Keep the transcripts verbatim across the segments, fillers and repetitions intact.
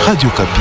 Radio Kapi.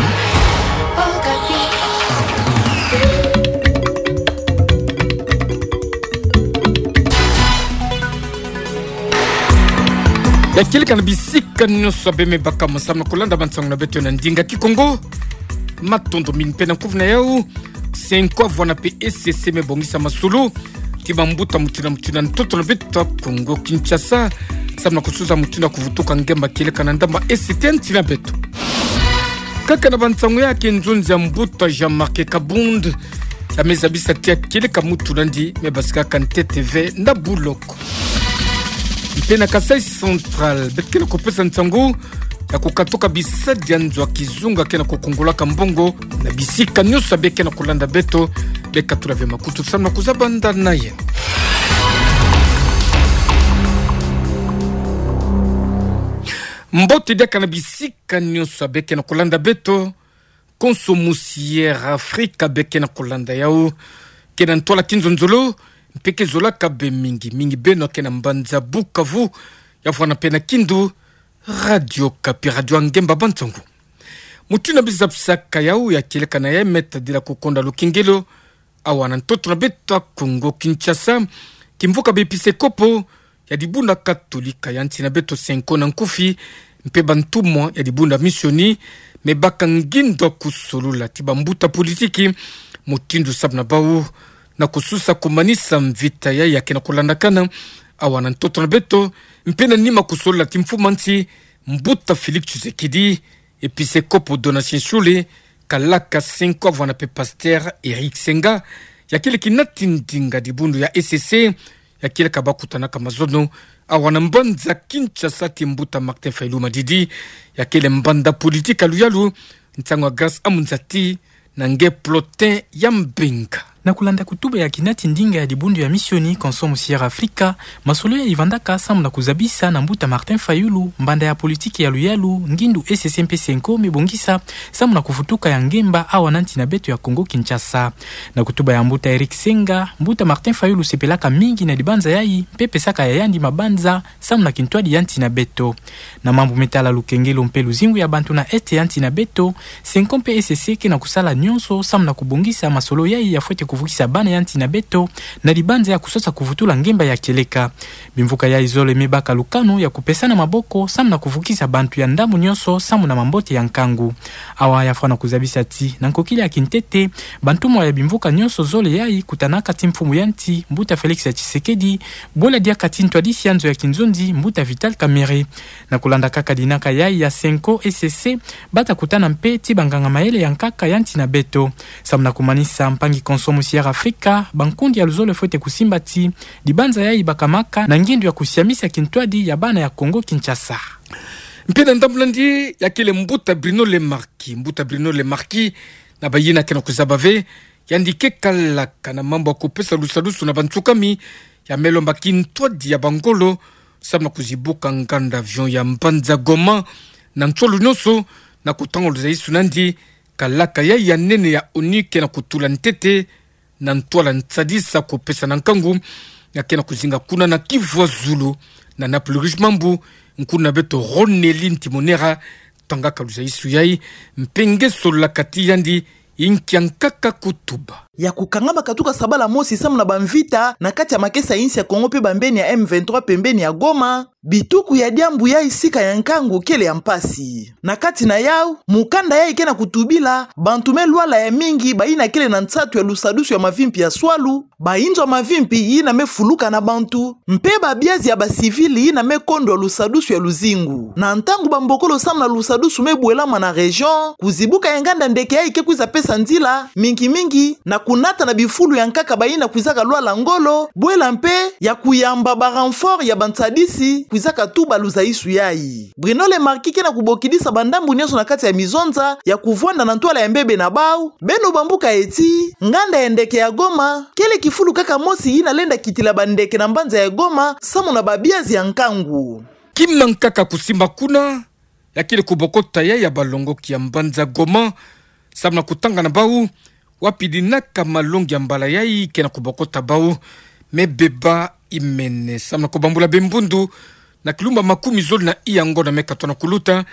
Ya kile kana bisika nyonso beme baka masama kolanda bantsang na beto na ndinga kikongo matondo min pena kuvna yao cinq avwana pe S C C me bongisa masulu tibambuta mutina mutina ntoto na beto Kongo Kinshasa samna kusuza mutina kuvutuka ngemba kile kana ndamba S T N tina beto kaka na bantsang yake nzunza mbuta Jean-Marc Kabund ya mezabisa tia kile kamutu nandi me basika kante T V na buloko Mpena Kasai Central, betkena kopesa ntangu ya kukatoka bisadi ya nzwa kizunga kena kukungola kambongo na bisika nyosa bekena kulanda beto beka tulave makutu sana kuzabanda naye. Mbote deka na bisika nyosa bekena kulanda beto konsomusiere Afrika bekena kulanda yao kena ntola kinzonzolo mpeke zola kabe mingi mingi beno kena mbanza Bukavu ya fwana pena kindu Radio Kapi Radio Ngemba bantangu mutuna bizapsaka yao ya kileka na ya meta dila kukonda lukingelo awana ntoto na beta Kongo Kinshasa kimvuka bepise kopo ya dibunda katolika ya ntina beto senko na nkufi mpe bantumwa ya dibunda missioni mebaka ngindo kusolula tiba mbuta politiki mutindu sabna bau na kususa kumanisa mvita ya yake na kulandakana awana ntoto na beto mpena nima kusola timfumanti mbuta Felix Tshisekedi epise kopo donation shule kalaka cinq avwana pe pasteur Eric Senga ya kile kinati ndinga dibundu ya S C C ya kile kabakutana kama zono awana mbanza Kinshasa timbuta Martin Fayulu Madidi ya kile mbanda politika luyalu ntangwa Grace Amunzati na nge plotin ya mbenga na kulanda kutuba ya kinati ndinga ya dibundu ya missioni konsomu Sierra Afrika masolo ya ivandaka samu na kuzabisa na mbuta Martin Fayulu mbanda ya politiki ya luyalu ngindu S C C M P cinq mebongisa samu na kufutuka ya ngemba awa nanti na beto ya Kongo Kinshasa na kutuba ya mbuta Eric Senga mbuta Martin Fayulu sepelaka mingi na dibanza yai pepe saka ya yandi mabanza samu na kintwadi yanti na beto na mambu metala lukengelo mpelu zingu ya bantu na este yanti na beto cinq P S C ke na kusala nyonso samu na kubongisa masolo yai ya fuete kuvukisa bana yanti na beto na dibanza ya kusosa kuvutula ngemba ya keleka bimvuka ya izole mebaka lukano ya kupesana maboko samu na kuvukisa bantu ya ndamu nyonso samu na mambote ya nkangu awa ya fana kuzabisa ti na nkokile ya kintete bantu mwa ya bimvuka nyonso zole yai kutanaka timfumu yanti mbuta Felix ya Tshisekedi bola dia katintwa disi yanzo ya kinzondi mbuta Vital Kamerhe na kulanda kaka dinaka yai ya cinq S C C bata kutana mpe ti banganga maele ya nkaka yanti na beto samu na kumanisa mpangi konsomu Sierra Afrika bankundi ya luzole fote kusimbati dibanza yai bakamaka na ngindu ya kusiamisa kintwadi ya bana ya Kongo Kinshasa mpena ndambulandi ya kile mbuta Bruno Le Marquis mbuta Bruno Le Marquis na bayina kena kuzabave yandike kalaka na mambo kupesa lusalusu na bantukami ya melomba kintwadi ya bangolo samna kuzibuka nganda avion ya mbanza Goma na ntwolu noso na kutango luzaisu nandi kalaka ya ya nene ya onike na kutula ntete na ntwala ntsadisa kupesa na nkangu ya kena kuzinga kuna na Kivu Zulu na Napoli Mambu nkuna beto Roneli Ntimonera tanga kaluza isu yai mpenge sola kati yandi inkiankaka kutuba ya kukangama katuka sabala mosi samu na bamvita na kati ya makesa insi ya Kongo pe bambeni ya M vingt-trois pembeni ya Goma bituku ya diambu ya isika ya nkangu kele ya mpasi na kati na yao mukanda ya ikena kutubila bantume lwala ya mingi baina kele na ntsatu ya lusadusu ya mavimpi ya swalu bainzo mavimpi ina mefuluka na bantu mpe babiazi ya basivili ina mekondo ya lusadusu ya luzingu na ntangu bambokolo samu na lusadusu mebuelama na region kuzibuka ya nganda ndeke ya ike kuiza pesa nzila mingi mingi na kunata na bifulu ya nkaka baina kuizaka lwala ngolo bwela mpe ya kuyamba baranfort ya bantsadisi kuizaka tuba luzaisu yai Bruno Le Marquis kena kubokidisa bandambu nyoso na kati ya mizonza ya kuvwanda na ntwala ya mbebe na bau beno bambuka eti nganda ya ndeke ya Goma kele kifulu kaka mosi ina lenda kitila bandeke na mbanza ya Goma samu na babiazi ya nkangu kima nkaka kusimba kuna ya kile kubokota ya ya balongo kia mbanza Goma samu na kutanga na bau wapidinaka malongi ya mbala yai kena kubokota bau mebeba imene samu na kubambula bembundu na kilumba makumi zoli na iyango na meka tona kuluta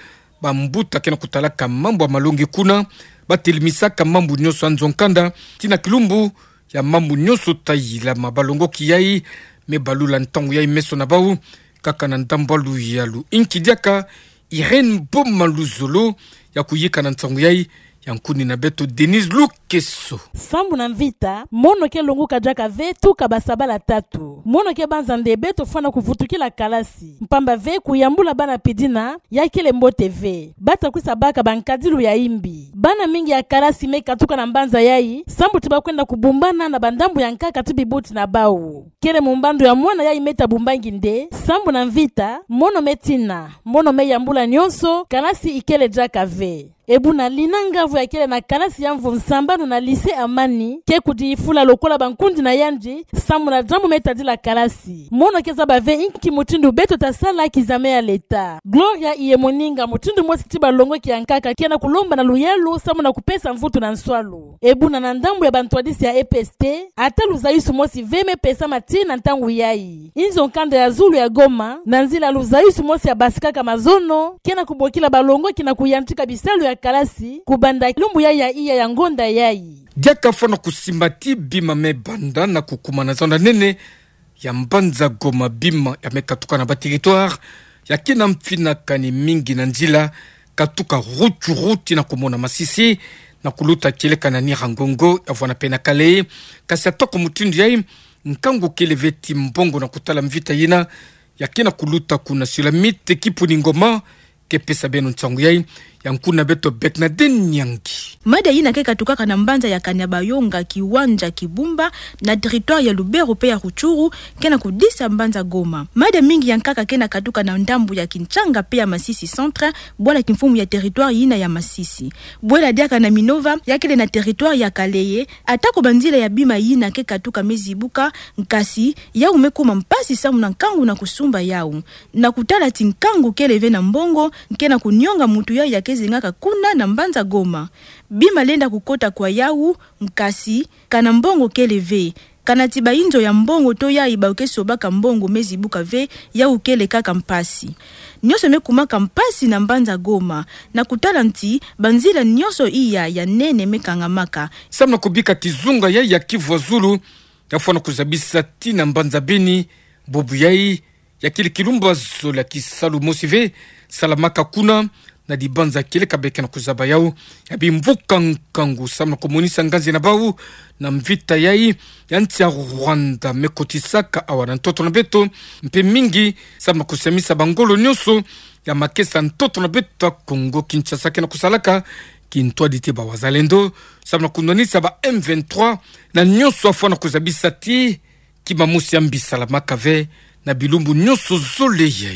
bambuta kena kutalaka mambo ya malongi kuna batelimisaka mambo nyonso anzonkanda tina kilumbu ya mambo nyonso tayila mabalongo kiyai me balula ntango yai meso na bau kaka na ndambalu yalu inkidiaka Irene Bomaluzolo ya kuyika na ntango yai yankuni na beto Denise Lukeso sambu na mvita mono ke longu kajaka ve tuka basabala tatu mono ke banza ndebe to fana kuvutukila kalasi mpamba ve kuyambula bana pidina ya kile mbote ve bata kwisa baka bankadilu ya imbi bana mingi ya kalasi meka tuka na mbanza yai sambu tiba kwenda kubumbana na bandambu ya nkaka tibibuti na bau kele mumbandu ya mwana yai meta bumbangi nde sambu na mvita mono metina mono me yambula nyonso kalasi ikele jaka ve ebuna linangavu ya kele na kalasi ya mvu msambano na lise amani ke kudifula lokola bankundi na yanji samu na jambu metadi la kalasi mono keza bave inki mutindu beto tasala kizame ya leta Gloria iye moninga mutindu mwesi tiba longo kiankaka kiana kulomba na luyelu samu na kupesa mvutu na nswalu ebuna na ndambu ya bantwadisi ya E P S T ata luzaisu mwesi veme pesa mati na ntangu yai inzo nkanda ya Zulu ya Goma na nzila luzaisu mwesi ya basikaka mazono kiana kubokila balongo kina kuyantika bisalu ya kalasi kubanda lumbu ya ya iya ya ngonda yai diaka fana kusimbati bima me banda na kukumana zonda nene ya mbanza Goma bima ya mekatuka na ba territoire ya kina mfina kani mingi na nzila katuka rutu ruti na kumona Masisi na kuluta kile kanani rangongo ya vwana pena kale kasi atoko mutindu yai nkango kele veti mbongo na kutala mvita yina ya kina kuluta kuna sulamite kipu ni ngoma kepesa beno ntsangu yai yankuna beto bekna denyangi mada yina keka tukaka na mbanza ya Kanyabayonga kiwanja Kibumba na territoire ya Lubero pe ya Ruchuru kena kudisa mbanza Goma mada mingi yankaka kena katuka na ndambu ya Kinchanga pe ya Masisi centre bwala kimfumu ya territoire yina ya Masisi bwala diaka na Minova yakele na territoire ya Kaleye atako banzila ya bima yina keka tuka Mezibuka nkasi ya umekuma mpasi samu na nkangu na kusumba yao na kutala tinkangu kele ve na mbongo kena kunyonga mutu ya yake zingaka kuna na mbanza Goma bima lenda kukota kwa yau mkasi kana mbongo keleve kana tiba inzo ya mbongo to ya ibauke sobaka mbongo Mezibuka ve ya ukele kaka mpasi nyoso mekumaka mpasi na mbanza Goma na kutala nti banzila nyoso iya ya nene mekangamaka samna kubika kizunga ya ya Kivu Zulu yafana kuzabisa tina mbanza Beni bobu yai ya kile kilumba zola kisalu mosive salamaka kuna na dibanza kile kabeke na kuzaba yao ya bimvuka nkangu samna komunisa ngazi na bau na mvita yai ya nti ya Rwanda mekotisaka awana ntoto na beto mpe mingi samna kusemisa bangolo nyoso ya makesa ntoto na beto Kongo Kinshasa kena kusalaka kintwa ditiba wazalendo samna kundonisa ba M vingt-trois na nyoso afwana kuzabisa ti kimamusi ya mbisalamaka ve na bilumbu nyoso zole yai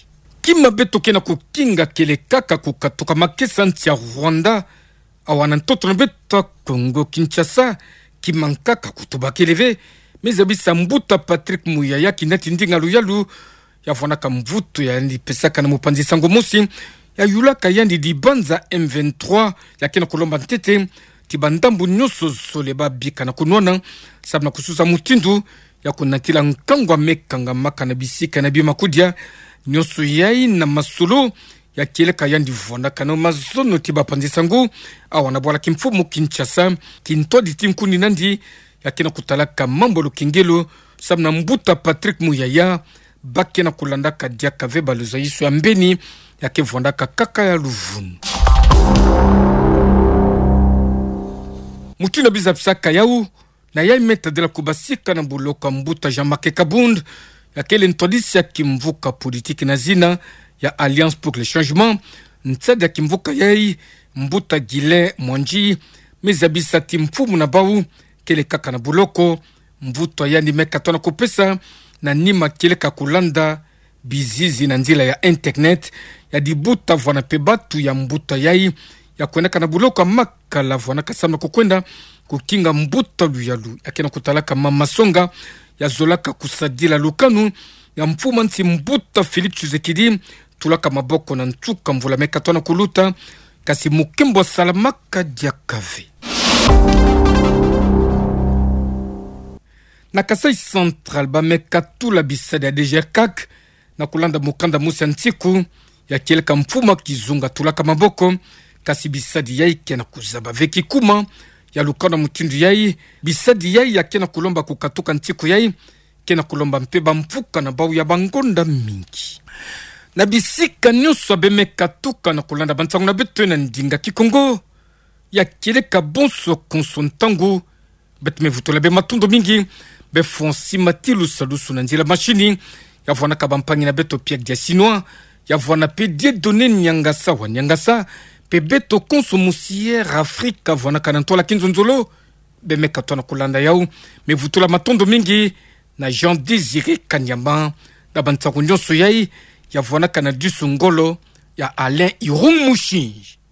kima beto kena kukinga kele kaka kukatoka makesa nti ya Rwanda awana ntoto na beto Kongo Kinshasa kima nkaka kutuba keleve mezabisa mbuta Patrick Muyaya kinati ndinga luyalu ya vwanaka mvuto ya ndi pesaka na mupanzi sango musi ya yulaka yandi dibanza M vingt-trois ya kena kulomba ntete tibandambu nyoso soleba bika na kunwana sabna kususa mutindu ya kunatila nkangwa mekanga maka na bisika na bimakudia nyoso yai na masolo ya kieleka yandi vwanaka na mazono tiba pandisangu awana bwala kimfumu Kinshasa kintodi timkuni nandi ya kena kutalaka mambo lukingelo sabna mbuta Patrick Muyaya bake na kulandaka diaka veba luzayisu ya mbeni ya kevwandaka kaka ya luvunu mutina bizapsaka yau na yai meta de la kubasika na buloka mbuta Jean-Marc Kabund ya kele ntodisi ya kimvuka politiki na zina ya Alliance pour le Changement ntsada ya kimvuka yai mbuta Gile Mwanji mezabisa timfumu na bau kele kaka na buloko mvuto ya ni meka tona kupesa na nima kele kakulanda bizizi na nzila ya internet ya dibuta vwana pebatu ya mbuta yai ya kuendaka na buloko makala vwana kasama kukwenda kukinga mbuta luyalu ya kena kutalaka mama songa ya zolaka kusadila lukanu ya mfuma nti mbuta Philippe Tshisekedi tulaka maboko na ntuka mvula meka tona kuluta kasi mukimbo salamaka diakave na Kasai Central ba meka tula bisada ya D G R C A C na kulanda mukanda musa ntiku ya kele kamfuma kizunga tulaka maboko kasi bisadi yai kena kuzaba veki kuma ya lukana mutindu yai bisadi yai ya kena kulomba kukatuka ntiko yai kena kulomba mpeba mfuka na bau ya bangonda mingi na bisika nyuso abeme katuka na kulanda bantangu na beto na ndinga kikongo ya kele kabonso konsontangu betme vutola be matundo mingi be fonsi matilu salusu na nzila machini ya vwana kabampangi na beto Pierre dia Sinois ya vwana pe die donné nyangasa wa nyangasa pe beto konsomusière Afrika vwana kanantola kinzonzolo be mekatona kulanda yau me vutola matondo mingi na Jean Désiré Kanyama na bantangu nyonso yai ya vwana kana du songolo ya Alain Irumushi.